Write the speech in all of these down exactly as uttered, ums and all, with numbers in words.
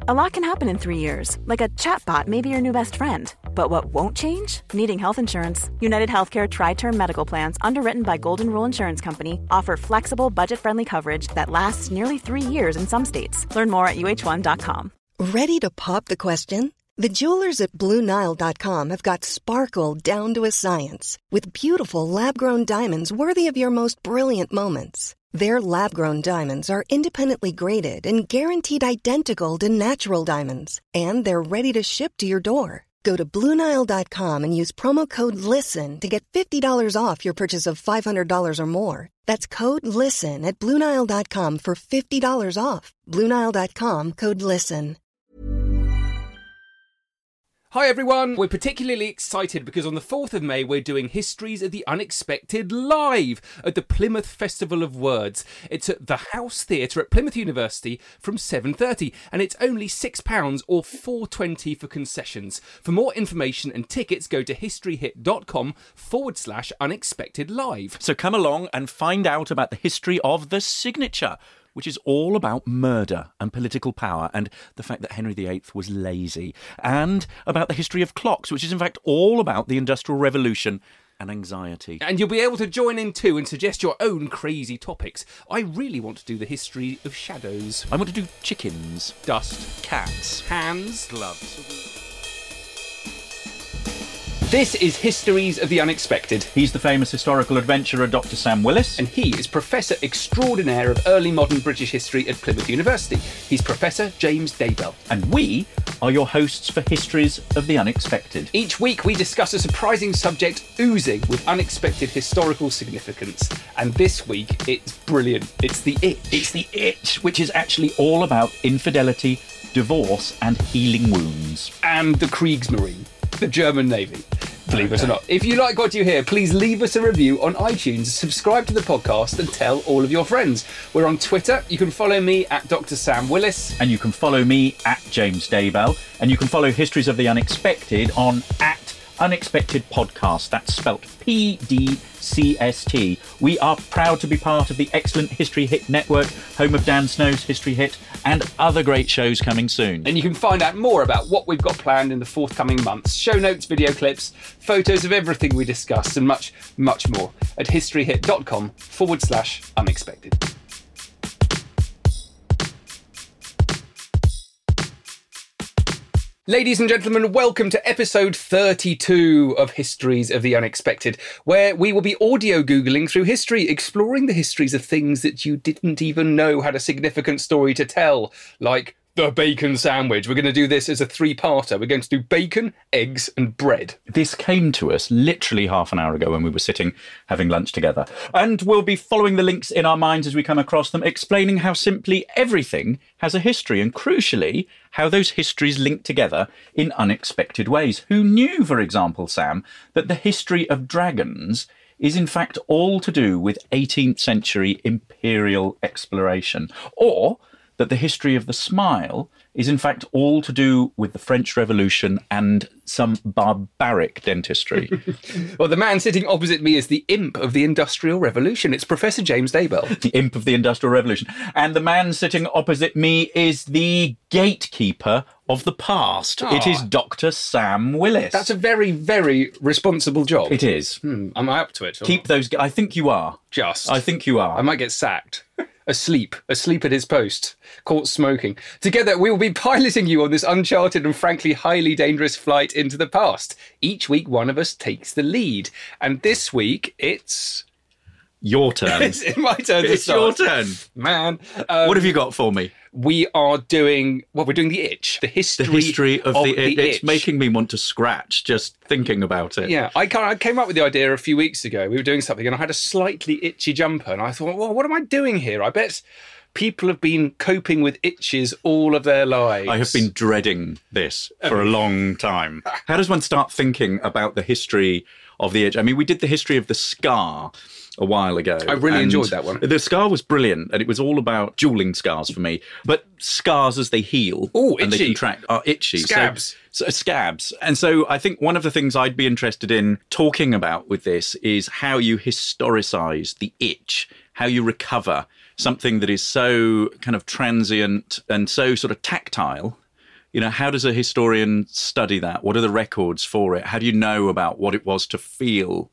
A lot can happen in three years, like a chatbot may be your new best friend. But what won't change? Needing health insurance. United Healthcare Tri-Term Medical Plans, underwritten by Golden Rule Insurance Company, offer flexible, budget-friendly coverage that lasts nearly three years in some states. Learn more at U H one dot com. Ready to pop the question? The jewelers at Blue Nile dot com have got sparkle down to a science with beautiful lab-grown diamonds worthy of your most brilliant moments. Their lab-grown diamonds are independently graded and guaranteed identical to natural diamonds, and they're ready to ship to your door. Go to Blue Nile dot com and use promo code LISTEN to get fifty dollars off your purchase of five hundred dollars or more. That's code LISTEN at Blue Nile dot com for fifty dollars off. Blue Nile dot com, code LISTEN. Hi everyone, we're particularly excited because on the fourth of May we're doing Histories of the Unexpected live at the Plymouth Festival of Words. It's at the House Theatre at Plymouth University from seven thirty and it's only six pounds or four pounds twenty for concessions. For more information and tickets go to historyhit.com forward slash unexpected live. So come along and find out about the history of the signature, which is all about murder and political power and the fact that Henry the Eighth was lazy, and about the history of clocks, which is in fact all about the Industrial Revolution and anxiety. And you'll be able to join in too and suggest your own crazy topics. I really want to do the history of shadows. I want to do chickens, dust, cats, hands, gloves. This is Histories of the Unexpected. He's the famous historical adventurer Doctor Sam Willis. And he is Professor Extraordinaire of Early Modern British History at Plymouth University. He's Professor James Daybell. And we are your hosts for Histories of the Unexpected. Each week we discuss a surprising subject oozing with unexpected historical significance. And this week it's brilliant. It's the itch. It's the itch, which is actually all about infidelity, divorce and healing wounds. And the Kriegsmarine. The German Navy, believe it or not. If you like what you hear, please leave us a review on iTunes, subscribe to the podcast and tell all of your friends. We're on Twitter. You can follow me at Doctor Sam Willis. And you can follow me at James Daybell. And you can follow Histories of the Unexpected on at Unexpected Podcast. That's spelt P D C S T. We are proud to be part of the excellent History Hit Network, home of Dan Snow's History Hit, and other great shows coming soon. And you can find out more about what we've got planned in the forthcoming months, show notes, video clips, photos of everything we discussed, and much, much more at historyhit.com forward slash unexpected. Ladies and gentlemen, welcome to episode thirty-two of Histories of the Unexpected, where we will be audio Googling through history, exploring the histories of things that you didn't even know had a significant story to tell, like the bacon sandwich. We're going to do this as a three-parter. We're going to do bacon, eggs and bread. This came to us literally half an hour ago when we were sitting having lunch together. And we'll be following the links in our minds as we come across them, explaining how simply everything has a history and, crucially, how those histories link together in unexpected ways. Who knew, for example, Sam, that the history of dragons is in fact all to do with eighteenth century imperial exploration? Or that the history of the smile is in fact all to do with the French Revolution and some barbaric dentistry? Well, the man sitting opposite me is the imp of the Industrial Revolution. It's Professor James Daybell. The imp of the Industrial Revolution. And the man sitting opposite me is the gatekeeper of the past. Oh. It is Doctor Sam Willis. That's a very, very responsible job. It is. Hmm, am I up to it? Or? Keep those... I think you are. Just. I think you are. I might get sacked. Asleep, asleep at his post, caught smoking. Together, we will be piloting you on this uncharted and frankly highly dangerous flight into the past. Each week, one of us takes the lead. And this week, it's... Your turn. It's my turn to It's start. your turn. Man. Um, what have you got for me? We are doing, well, we're doing the itch. The history, The history of, of the, the itch. itch. It's making me want to scratch just thinking about it. Yeah, I, I came up with the idea a few weeks ago. We were doing something and I had a slightly itchy jumper and I thought, well, what am I doing here? I bet people have been coping with itches all of their lives. I have been dreading this for a long time. How does one start thinking about the history of the itch? I mean, we did the history of the scar a while ago. I really and enjoyed that one. The scar was brilliant, and it was all about dueling scars for me. But scars as they heal Ooh, and they itchy. contract are itchy. Scabs. So, so, scabs. And so I think one of the things I'd be interested in talking about with this is how you historicise the itch, how you recover something that is so kind of transient and so sort of tactile You know, how does a historian study that? What are the records for it? How do you know about what it was to feel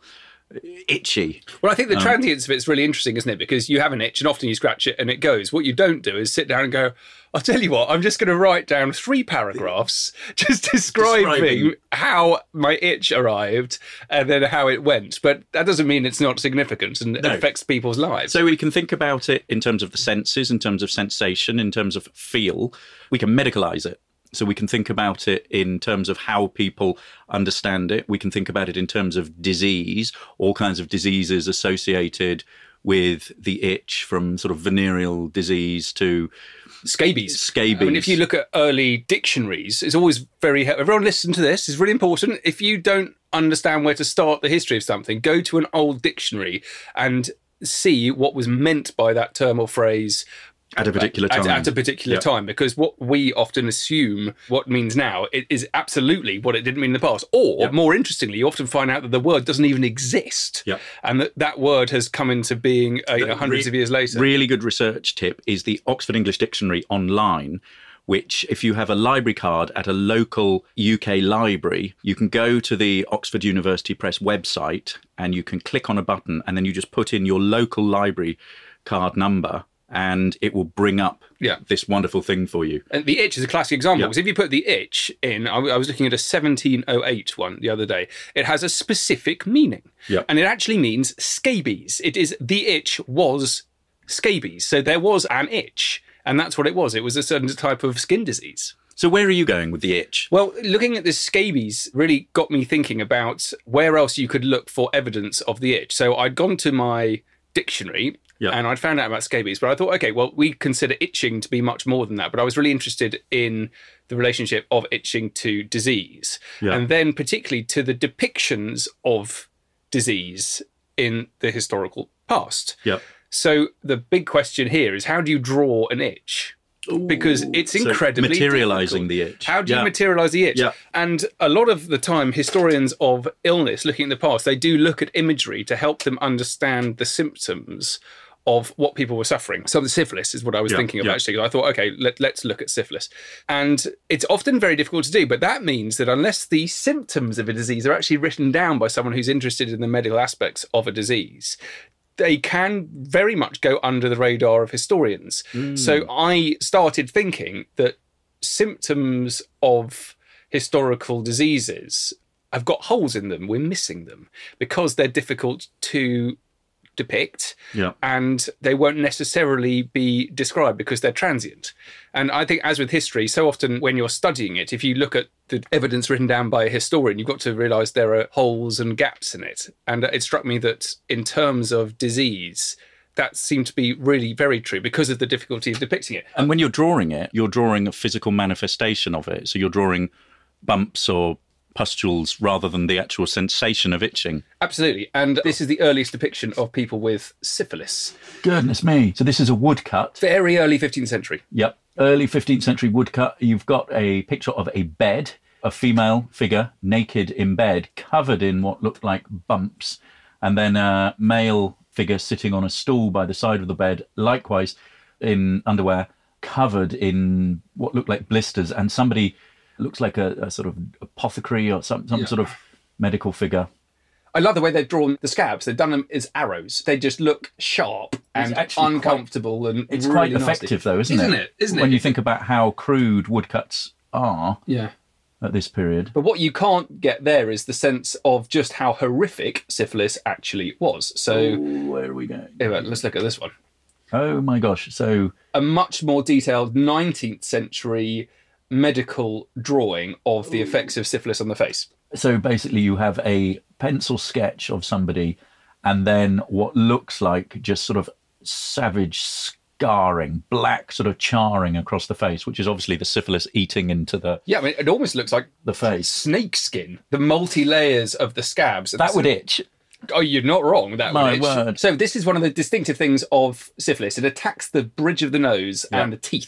itchy? Well, I think the Um, transience of it's really interesting, isn't it? Because you have an itch and often you scratch it and it goes. What you don't do is sit down and go, I'll tell you what, I'm just going to write down three paragraphs just describing, Describing. how my itch arrived and then how it went. But that doesn't mean it's not significant and No. affects people's lives. So we can think about it in terms of the senses, in terms of sensation, in terms of feel. We can medicalize it. So we can think about it in terms of how people understand it. We can think about it in terms of disease, all kinds of diseases associated with the itch, from sort of venereal disease to Scabies. Scabies. I mean, if you look at early dictionaries, it's always very... Everyone listen to this. It's really important. If you don't understand where to start the history of something, go to an old dictionary and see what was meant by that term or phrase at a particular time. At, at a particular Yep. time, because what we often assume what means now, it is absolutely what it didn't mean in the past. Or, Yep. more interestingly, you often find out that the word doesn't even exist. Yep. And that that word has come into being uh, you know, hundreds Re- of years later. Really good research tip is the Oxford English Dictionary online, which if you have a library card at a local U K library, you can go to the Oxford University Press website and you can click on a button and then you just put in your local library card number and it will bring up Yeah. this wonderful thing for you. And the itch is a classic example, Yeah. because if you put the itch in, I, I was looking at a seventeen oh eight one the other day, it has a specific meaning. Yeah. And it actually means scabies. It is, the itch was scabies. So there was an itch, and that's what it was. It was a certain type of skin disease. So where are you going with the itch? Well, looking at this scabies really got me thinking about where else you could look for evidence of the itch. So I'd gone to my dictionary Yeah. and I'd found out about scabies, but I thought, okay, well, we consider itching to be much more than that. But I was really interested in the relationship of itching to disease, Yeah. and then particularly to the depictions of disease in the historical past. Yep. So the big question here is, how do you draw an itch? Because it's So incredibly materialising difficult. the itch. How do you Yeah. materialise the itch? Yeah. And a lot of the time, historians of illness, looking at the past, they do look at imagery to help them understand the symptoms of what people were suffering. So the syphilis is what I was Yeah, thinking of, yeah. actually. I thought, okay, let, let's look at syphilis. And it's often very difficult to do, but that means that unless the symptoms of a disease are actually written down by someone who's interested in the medical aspects of a disease, they can very much go under the radar of historians. So I started thinking that symptoms of historical diseases have got holes in them. We're missing them because they're difficult to depict, Yeah. and they won't necessarily be described because they're transient. And I think, as with history, so often when you're studying it, if you look at the evidence written down by a historian, you've got to realise there are holes and gaps in it. And it struck me that in terms of disease, that seemed to be really very true because of the difficulty of depicting it. And when you're drawing it, you're drawing a physical manifestation of it. So you're drawing bumps or pustules rather than the actual sensation of itching. Absolutely. And this is the earliest depiction of people with syphilis. Goodness me. So this is a woodcut. Very early fifteenth century. Yep. Early fifteenth century woodcut. You've got a picture of a bed, a female figure naked in bed, covered in what looked like bumps, and then a male figure sitting on a stool by the side of the bed, likewise in underwear, covered in what looked like blisters, and somebody looks like a, a sort of apothecary or some, some Yeah. sort of medical figure. I love the way they've drawn the scabs. They've done them as arrows. They just look sharp and actually uncomfortable and It's really quite nasty. effective, though, isn't, Isn't it? Isn't when it? you think about how crude woodcuts are Yeah. at this period. But what you can't get there is the sense of just how horrific syphilis actually was. So Where are we going? here, let's look at this one. Oh my gosh. So A much more detailed nineteenth century medical drawing of the effects of syphilis on the face. so basically you have a pencil sketch of somebody and then what looks like just sort of savage scarring, black sort of charring across the face, which is obviously the syphilis eating into the, Yeah, I mean, it almost looks like the face. snake skin, the multi-layers of the scabs. That would itch. Oh, you're not wrong. That My would itch. word. So this is one of the distinctive things of syphilis. It attacks the bridge of the nose Yeah. and the teeth.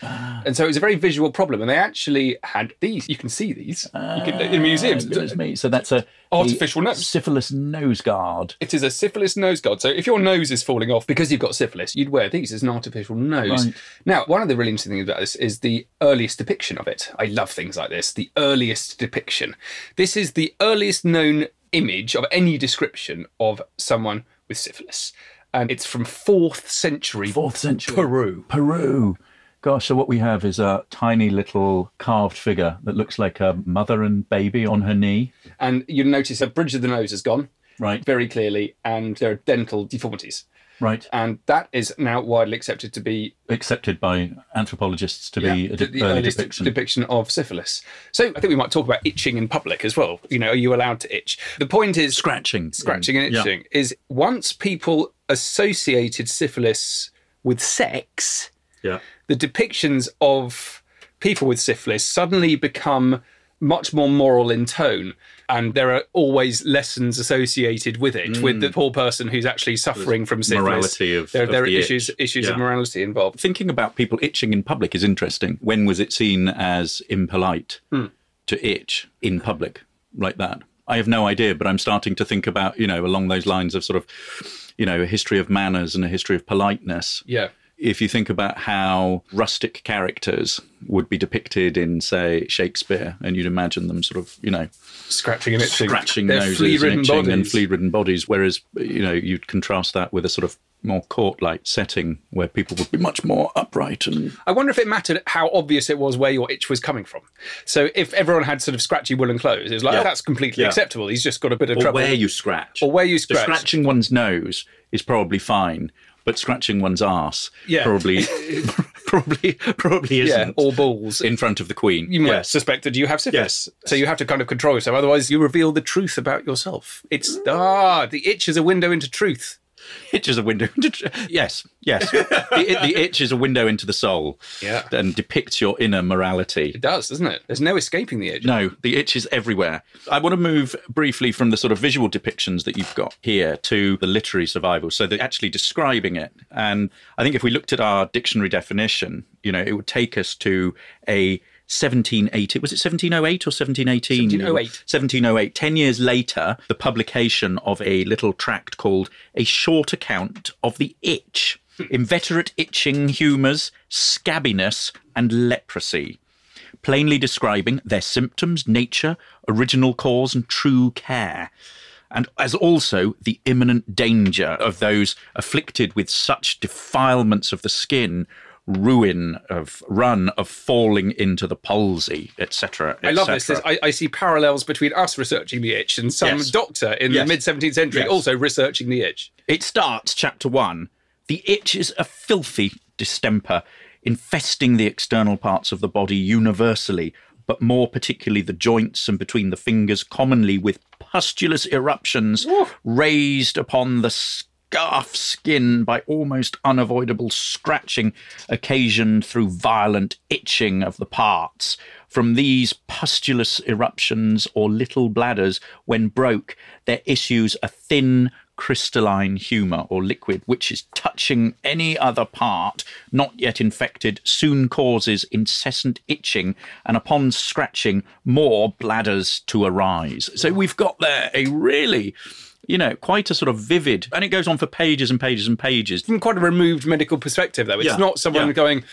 And so it was a very visual problem. And they actually had these. You can see these you can, in museums. Goodness me. So that's a artificial a nose. Syphilis nose guard. It is a syphilis nose guard. So if your nose is falling off because you've got syphilis, you'd wear these as an artificial nose. Right. Now, one of the really interesting things about this is the earliest depiction of it. I love things like this. The earliest depiction. This is the earliest known image of any description of someone with syphilis. And it's from fourth century, Fourth century. Peru. Peru. Gosh, so what we have is a tiny little carved figure that looks like a mother and baby on her knee. And you'll notice the bridge of the nose has gone. Right. Very clearly. And there are dental deformities. Right. And that is now widely accepted to be... Accepted by anthropologists to yeah, be a the, de- the early earliest depiction. depiction of syphilis. So I think we might talk about itching in public as well. You know, are you allowed to itch? The point is... Scratching. Scratching and Yeah. itching is once people associated syphilis with sex, Yeah. the depictions of people with syphilis suddenly become much more moral in tone. And there are always lessons associated with it, mm. with the poor person who's actually suffering from syphilis. Morality of, there, of there are the issues itch. issues Yeah. of morality involved. Thinking about people itching in public is interesting. When was it seen as impolite Hmm. to itch in public like that? I have no idea, but I'm starting to think about, you know, along those lines of sort of, you know, a history of manners and a history of politeness. Yeah. If you think about how rustic characters would be depicted in, say, Shakespeare, and you'd imagine them sort of, you know, Scratching and itching. scratching They're noses flea-ridden and itching bodies. and flea-ridden bodies, whereas, you know, you'd contrast that with a sort of more court-like setting where people would be much more upright and... I wonder if it mattered how obvious it was where your itch was coming from. So if everyone had sort of scratchy woolen clothes, it was like, Yeah. oh, that's completely Yeah. acceptable. He's just got a bit of Or trouble. where you scratch. Or where you So scratch. scratching one's nose is probably fine, but scratching one's arse Yeah. probably, probably, probably isn't. Yeah, or balls. In front of the Queen. You might Yes. suspect that you have syphilis. Yes. So you have to kind of control yourself. Otherwise, you reveal the truth about yourself. It's, ah, the itch is a window into truth. Itch is a window into... Yes, yes. the, the itch is a window into the soul. Yeah. And depicts your inner morality. It does, doesn't it? There's no escaping the itch. No, the itch is everywhere. I want to move briefly from the sort of visual depictions that you've got here to the literary survival. So they're actually describing it. And I think if we looked at our dictionary definition, you know, it would take us to a seventeen eighty, was it seventeen oh eight or seventeen eighteen? seventeen oh eight. seventeen oh eight. Ten years later, the publication of a little tract called A Short Account of the Itch, Inveterate Itching Humours, Scabbiness and Leprosy, plainly describing their symptoms, nature, original cause and true care, and as also the imminent danger of those afflicted with such defilements of the skin, ruin of run of falling into the palsy, et cetera. I love this. This- I, I see parallels between us researching the itch and some Yes. doctor in Yes. the mid-seventeenth century Yes. also researching the itch. It starts, chapter one. The itch is a filthy distemper, infesting the external parts of the body universally, but more particularly the joints and between the fingers, commonly with pustulous eruptions raised upon the scarf skin by almost unavoidable scratching, occasioned through violent itching of the parts. From these pustulous eruptions or little bladders, when broke, there issues a thin, crystalline humour or liquid which is touching any other part not yet infected soon causes incessant itching, and upon scratching more bladders to arise. So we've got there a really, you know, quite a sort of vivid, and it goes on for pages and pages and pages. From quite a removed medical perspective, though. It's Yeah, not someone yeah. going,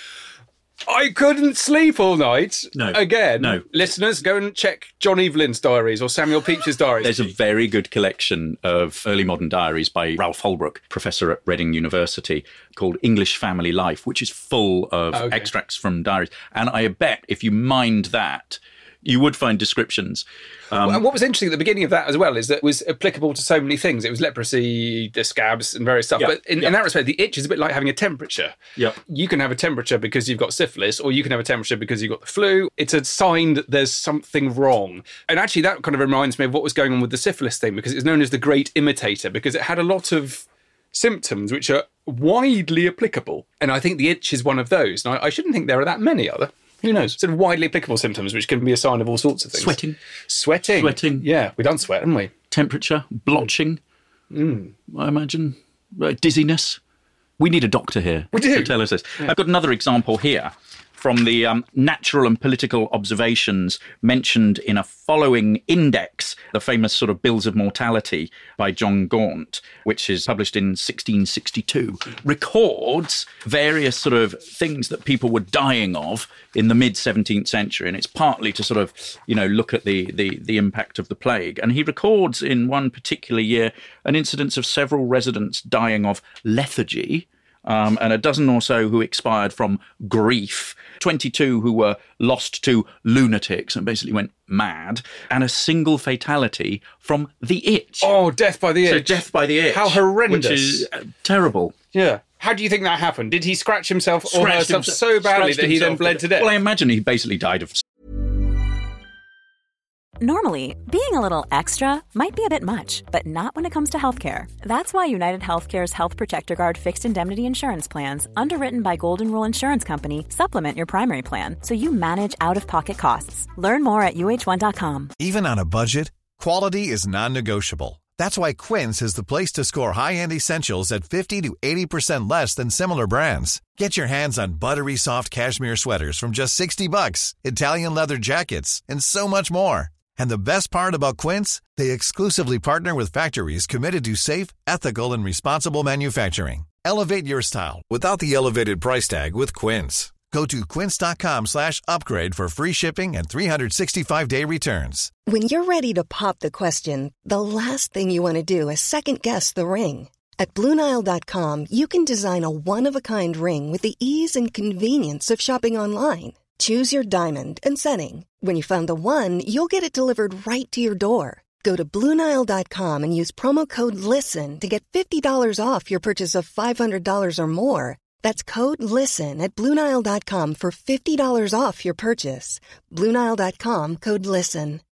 I couldn't sleep all night. No, Again. no. Listeners, go and check John Evelyn's diaries or Samuel Pepys's diaries. There's a very good collection of early modern diaries by Ralph Holbrook, professor at Reading University, called English Family Life, which is full of Okay. extracts from diaries. And I bet if you mined that, you would find descriptions. Um, and what was interesting at the beginning of that as well is that it was applicable to so many things. It was leprosy, the scabs and various stuff. Yeah, But in, yeah. in that respect, the itch is a bit like having a temperature. Yep. You can have a temperature because you've got syphilis, or you can have a temperature because you've got the flu. It's a sign that there's something wrong. And actually that kind of reminds me of what was going on with the syphilis thing, because it's known as the great imitator, because it had a lot of symptoms which are widely applicable. And I think the itch is one of those. And I, I shouldn't think there are that many, are there? Who knows? Sort of widely applicable symptoms, which can be a sign of all sorts of things. Sweating. Sweating. Sweating. Yeah, we done sweat, haven't we? Temperature, blotching, Mm. I imagine, uh, dizziness. We need a doctor here We do. to tell us this. I've got another example here from the um, natural and political observations mentioned in a following index, the famous sort of Bills of Mortality by John Gaunt, which is published in sixteen sixty-two, records various sort of things that people were dying of in the mid-seventeenth century. And it's partly to sort of, you know, look at the, the, the impact of the plague. And he records in one particular year an incidence of several residents dying of lethargy, Um, and a dozen or so who expired from grief, twenty-two who were lost to lunatics and basically went mad, and a single fatality from the itch. Oh, death by the itch. So death by the itch. How horrendous. Which is uh, terrible. Yeah. How do you think that happened? Did he scratch himself or Scratched herself himself- so badly scratched that he then himself bled to death? Well, I imagine he basically died of... Normally, being a little extra might be a bit much, but not when it comes to healthcare. That's why United Healthcare's Health Protector Guard fixed indemnity insurance plans, underwritten by Golden Rule Insurance Company, supplement your primary plan so you manage out-of-pocket costs. Learn more at U H one dot com. Even on a budget, quality is non-negotiable. That's why Quince is the place to score high-end essentials at fifty to eighty percent less than similar brands. Get your hands on buttery soft cashmere sweaters from just sixty bucks, Italian leather jackets, and so much more. And the best part about Quince, they exclusively partner with factories committed to safe, ethical, and responsible manufacturing. Elevate your style without the elevated price tag with Quince. Go to quince.com slash upgrade for free shipping and three sixty-five day returns. When you're ready to pop the question, the last thing you want to do is second-guess the ring. At Blue Nile dot com, you can design a one-of-a-kind ring with the ease and convenience of shopping online. Choose your diamond and setting. When you find the one, you'll get it delivered right to your door. Go to Blue Nile dot com and use promo code LISTEN to get fifty dollars off your purchase of five hundred dollars or more. That's code LISTEN at Blue Nile dot com for fifty dollars off your purchase. Blue Nile dot com, code LISTEN.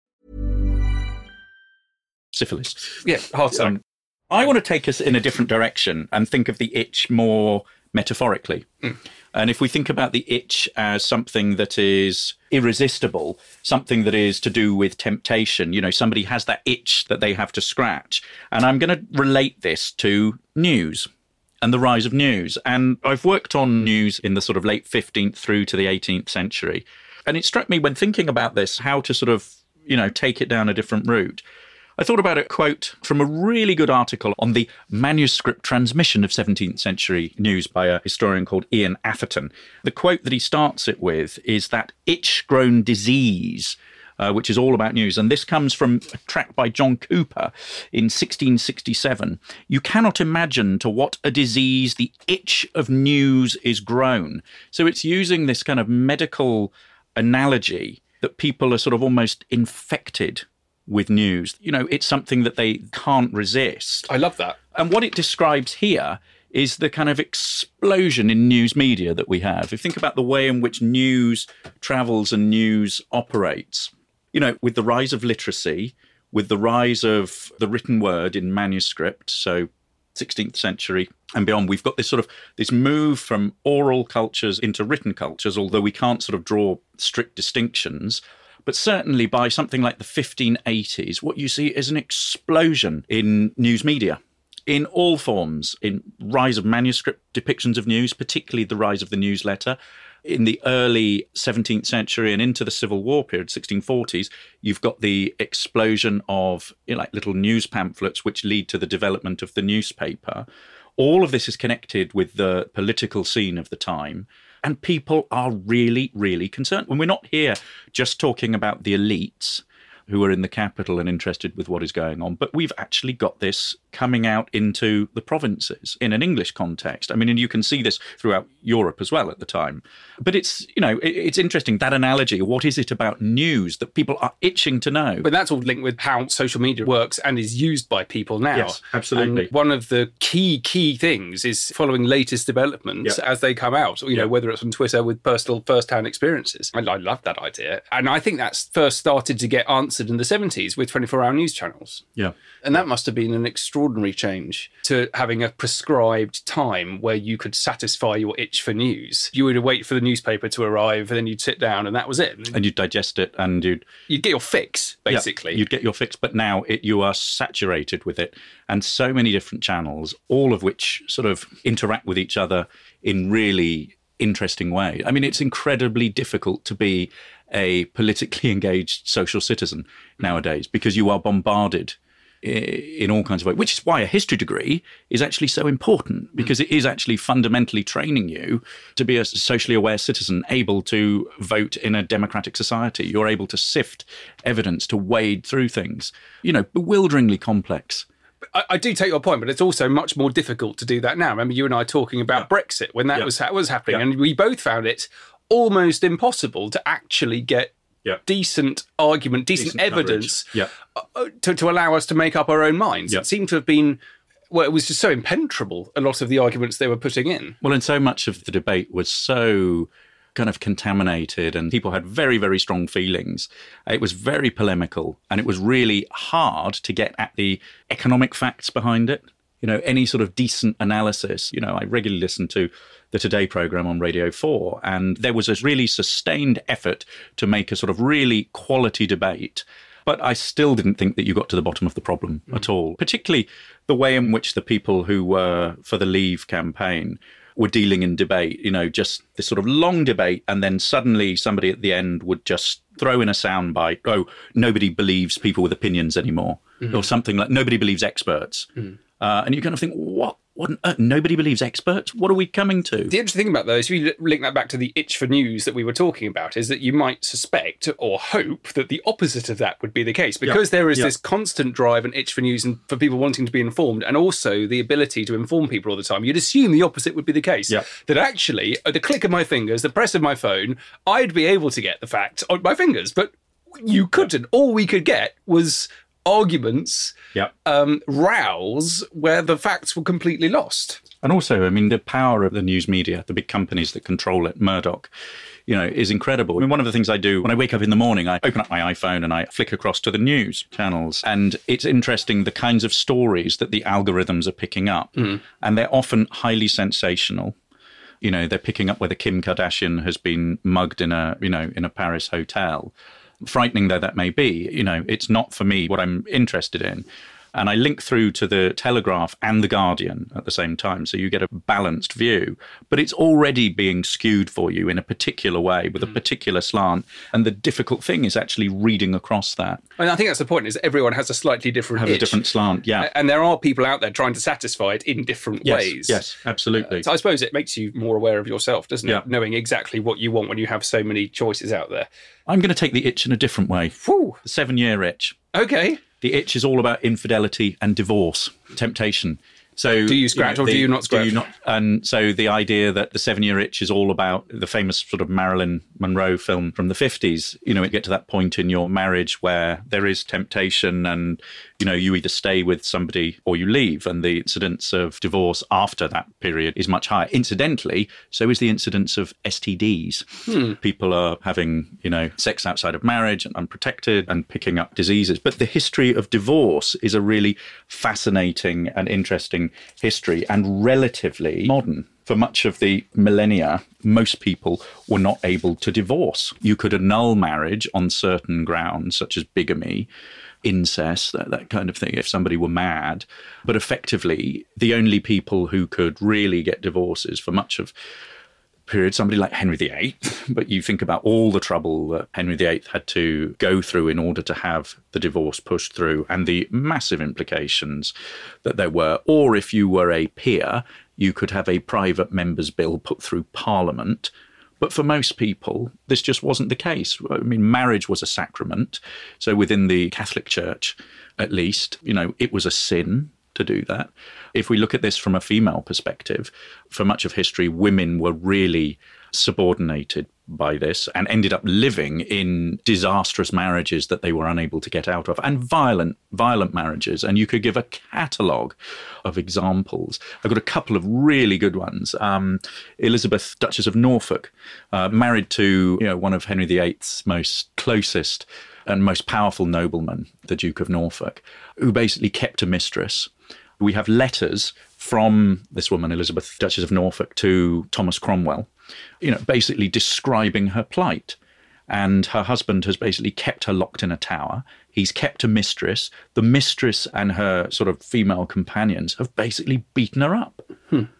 Syphilis. Yeah, heart attack. Um, I want to take us in a different direction and think of the itch more metaphorically. Mm. And if we think about the itch as something that is irresistible, something that is to do with temptation, you know, somebody has that itch that they have to scratch. And I'm going to relate this to news and the rise of news. And I've worked on news in the sort of late fifteenth through to the eighteenth century. And it struck me when thinking about this, how to sort of, you know, take it down a different route. I thought about a quote from a really good article on the manuscript transmission of seventeenth century news by a historian called Ian Atherton. The quote that he starts it with is that itch-grown disease, uh, which is all about news. And this comes from a tract by John Cooper in sixteen sixty-seven. You cannot imagine to what a disease the itch of news is grown. So it's using this kind of medical analogy that people are sort of almost infected with news. You know, it's something that they can't resist. I love that. And what it describes here is the kind of explosion in news media that we have. If you think about the way in which news travels and news operates, you know, with the rise of literacy, with the rise of the written word in manuscript, so sixteenth century and beyond, we've got this sort of this move from oral cultures into written cultures, although we can't sort of draw strict distinctions. But certainly by something like the fifteen eighties, what you see is an explosion in news media in all forms, in rise of manuscript depictions of news, particularly the rise of the newsletter. In the early seventeenth century and into the Civil War period, sixteen forties, you've got the explosion of, you know, like little news pamphlets which lead to the development of the newspaper. All of this is connected with the political scene of the time. And people are really, really concerned. When we're not here just talking about the elites who are in the capital and interested with what is going on, but we've actually got this coming out into the provinces in an English context. I mean, and you can see this throughout Europe as well at the time. But it's, you know, it, it's interesting, that analogy. What is it about news that people are itching to know? But that's all linked with how social media works and is used by people now. Yes, absolutely. And one of the key, key things is following latest developments Yep. as they come out, you know, Yep. whether it's on Twitter with personal first-hand experiences. I, I love that idea. And I think that's first started to get answered in the seventies with twenty-four hour news channels. Yeah. And that must have been an extraordinary change to having a prescribed time where you could satisfy your itch for news. You would wait for the newspaper to arrive and then you'd sit down and that was it. And you'd digest it and you'd... You'd get your fix, basically. Yeah, you'd get your fix, but now it, you are saturated with it. And so many different channels, all of which sort of interact with each other in really interesting way. I mean, it's incredibly difficult to be a politically engaged social citizen nowadays because you are bombarded in all kinds of ways, which is why a history degree is actually so important, because it is actually fundamentally training you to be a socially aware citizen, able to vote in a democratic society. You're able to sift evidence, to wade through things, you know, bewilderingly complex. I, I do take your point, but it's also much more difficult to do that now. Remember, you and I talking about yeah. Brexit when that yeah. was, was happening, yeah. and we both found it almost impossible to actually get Yeah. decent argument, decent, decent evidence yeah. to, to allow us to make up our own minds. Yeah. It seemed to have been, well, it was just so impenetrable, a lot of the arguments they were putting in. Well, and so much of the debate was so kind of contaminated and people had very, very strong feelings. It was very polemical and it was really hard to get at the economic facts behind it. You know, any sort of decent analysis. You know, I regularly listen to the Today programme on Radio four, and there was a really sustained effort to make a sort of really quality debate. But I still didn't think that you got to the bottom of the problem mm. at all, particularly the way in which the people who were for the Leave campaign were dealing in debate, you know, just this sort of long debate, and then suddenly somebody at the end would just throw in a soundbite, oh, nobody believes people with opinions anymore, mm. or something like nobody believes experts. Mm. Uh, and you kind of think, what? What on earth? Nobody believes experts? What are we coming to? The interesting thing about those, if you link that back to the itch for news that we were talking about, is that you might suspect or hope that the opposite of that would be the case. Because yep. there is yep. this constant drive and itch for news and for people wanting to be informed, and also the ability to inform people all the time, you'd assume the opposite would be the case. Yep. That actually, at the click of my fingers, the press of my phone, I'd be able to get the facts on my fingers. But you couldn't. Yep. All we could get was arguments, yep. um, rows where the facts were completely lost. And also, I mean, the power of the news media, the big companies that control it, Murdoch, you know, is incredible. I mean, one of the things I do when I wake up in the morning, I open up my iPhone and I flick across to the news channels. And it's interesting the kinds of stories that the algorithms are picking up. Mm. And they're often highly sensational. You know, they're picking up whether Kim Kardashian has been mugged in a, you know, in a Paris hotel. Frightening though that may be, you know, it's not for me what I'm interested in. And I link through to the Telegraph and the Guardian at the same time, so you get a balanced view. But it's already being skewed for you in a particular way, with a particular slant. And the difficult thing is actually reading across that. And I think that's the point, is everyone has a slightly different Have itch. a different slant, yeah. And there are people out there trying to satisfy it in different yes, ways. Yes, absolutely. Uh, so I suppose it makes you more aware of yourself, doesn't it? Yeah. Knowing exactly what you want when you have so many choices out there. I'm going to take the itch in a different way. Whew. The seven-year itch. Okay. The itch is all about infidelity and divorce, temptation. So, do you scratch you know, or the, do you not scratch? Do you not, and so the idea that the seven-year itch is all about the famous sort of Marilyn Monroe film from the fifties, you know, you get to that point in your marriage where there is temptation and, you know, you either stay with somebody or you leave, and the incidence of divorce after that period is much higher. Incidentally, so is the incidence of S T Ds. Hmm. People are having, you know, sex outside of marriage and unprotected and picking up diseases. But the history of divorce is a really fascinating and interesting history and relatively modern. For much of the millennia, most people were not able to divorce. You could annul marriage on certain grounds, such as bigamy, incest, that, that kind of thing, if somebody were mad. But effectively, the only people who could really get divorces for much of the period, somebody like Henry the Eighth, but you think about all the trouble that Henry the Eighth had to go through in order to have the divorce pushed through and the massive implications that there were. Or if you were a peer, you could have a private member's bill put through Parliament. But for most people, this just wasn't the case. I mean, marriage was a sacrament. So within the Catholic Church, at least, you know, it was a sin to do that. If we look at this from a female perspective, for much of history, women were really subordinated by this and ended up living in disastrous marriages that they were unable to get out of, and violent, violent marriages. And you could give a catalogue of examples. I've got a couple of really good ones. Um, Elizabeth, Duchess of Norfolk, uh, married to, you know, one of Henry the Eighth's most closest and most powerful noblemen, the Duke of Norfolk, who basically kept a mistress. We have letters from this woman, Elizabeth, Duchess of Norfolk, to Thomas Cromwell, you know, basically describing her plight. And her husband has basically kept her locked in a tower. He's kept a mistress. The mistress and her sort of female companions have basically beaten her up. Hmm.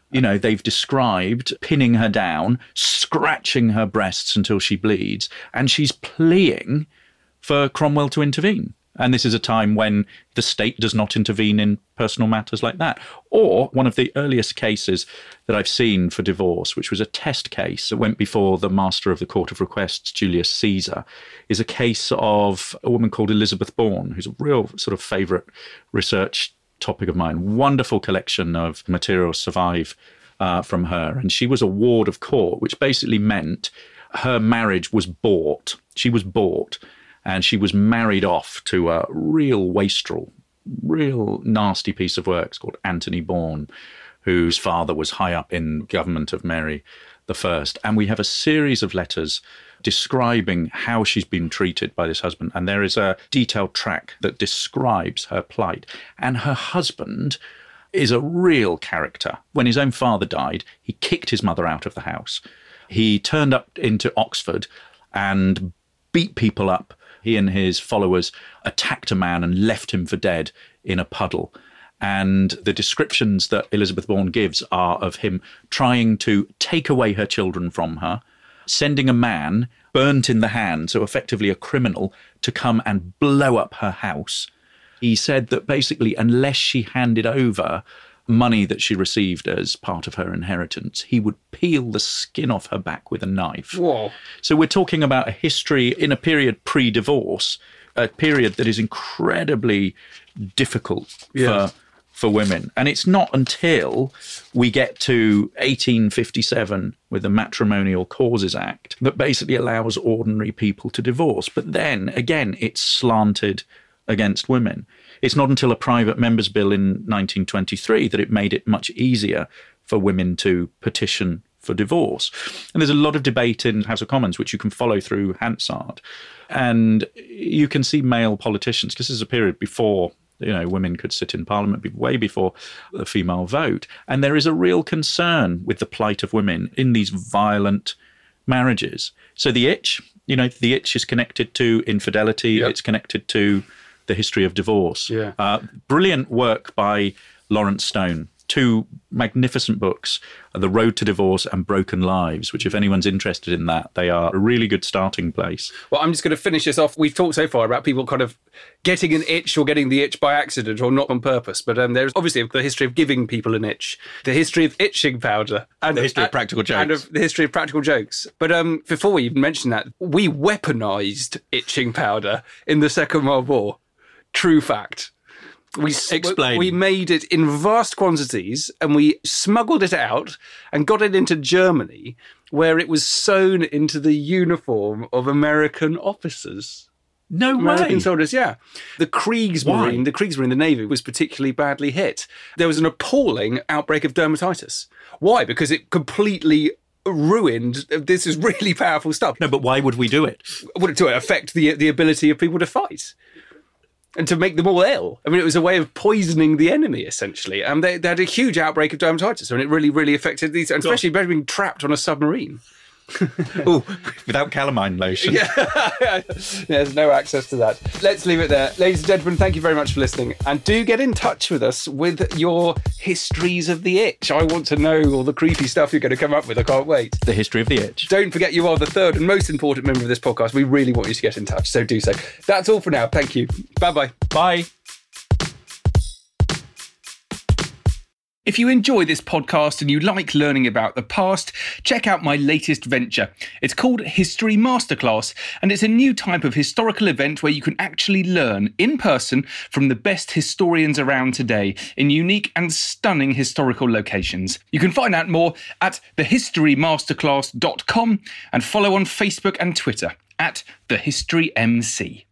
You know, they've described pinning her down, scratching her breasts until she bleeds, and she's pleading for Cromwell to intervene. And this is a time when the state does not intervene in personal matters like that. Or one of the earliest cases that I've seen for divorce, which was a test case that went before the Master of the Court of Requests, Julius Caesar, is a case of a woman called Elizabeth Bourne, who's a real sort of favourite research topic of mine. Wonderful collection of materials survive uh, from her. And she was a ward of court, which basically meant her marriage was bought. She was bought. And she was married off to a real wastrel, real nasty piece of work called Anthony Bourne, whose father was high up in government of Mary the First. And we have a series of letters describing how she's been treated by this husband. And there is a detailed track that describes her plight. And her husband is a real character. When his own father died, he kicked his mother out of the house. He turned up into Oxford and beat people up. He and his followers attacked a man and left him for dead in a puddle. And the descriptions that Elizabeth Bourne gives are of him trying to take away her children from her, sending a man burnt in the hand, so effectively a criminal, to come and blow up her house. He said that basically unless she handed over money that she received as part of her inheritance, he would peel the skin off her back with a knife. Whoa. So we're talking about a history in a period pre-divorce, a period that is incredibly difficult yeah. for for women. And it's not until we get to eighteen fifty-seven with the Matrimonial Causes Act that basically allows ordinary people to divorce. But then, again, it's slanted against women. It's not until a private member's bill in nineteen twenty-three that it made it much easier for women to petition for divorce. And there's a lot of debate in House of Commons, which you can follow through Hansard. And you can see male politicians, because this is a period before, you know, women could sit in Parliament, way before the female vote. And there is a real concern with the plight of women in these violent marriages. So the itch, you know, the itch is connected to infidelity. Yep. It's connected to the history of divorce. Yeah. Uh, brilliant work by Lawrence Stone. Two magnificent books, The Road to Divorce and Broken Lives, which if anyone's interested in that, they are a really good starting place. Well, I'm just going to finish this off. We've talked so far about people kind of getting an itch or getting the itch by accident or not on purpose. But um, there's obviously the history of giving people an itch, the history of itching powder. And the history of practical jokes. And of the history of practical jokes. But um, before we even mention that, we weaponised itching powder in the Second World War. True fact. We Explain. We made it in vast quantities and we smuggled it out and got it into Germany, where it was sewn into the uniform of American officers. No American way. soldiers, yeah. The Kriegsmarine, Why? the Kriegsmarine, the Navy, was particularly badly hit. There was an appalling outbreak of dermatitis. Why? Because it completely ruined. This is really powerful stuff. No, but why would we do it? Would it to affect the the ability of people to fight? And to make them all ill. I mean, it was a way of poisoning the enemy, essentially. And they, they had a huge outbreak of dermatitis, and it really, really affected these, and especially being trapped on a submarine. Oh, without calamine lotion. Yeah. There's no access to that. Let's leave it there. Ladies and gentlemen, thank you very much for listening. And do get in touch with us with your histories of the itch. I want to know all the creepy stuff you're going to come up with. I can't wait. The history of the itch. Don't forget you are the third and most important member of this podcast. We really want you to get in touch, so do so. That's all for now. Thank you. Bye-bye. Bye. If you enjoy this podcast and you like learning about the past, check out my latest venture. It's called History Masterclass, and it's a new type of historical event where you can actually learn in person from the best historians around today in unique and stunning historical locations. You can find out more at the history masterclass dot com and follow on Facebook and Twitter at the History M C.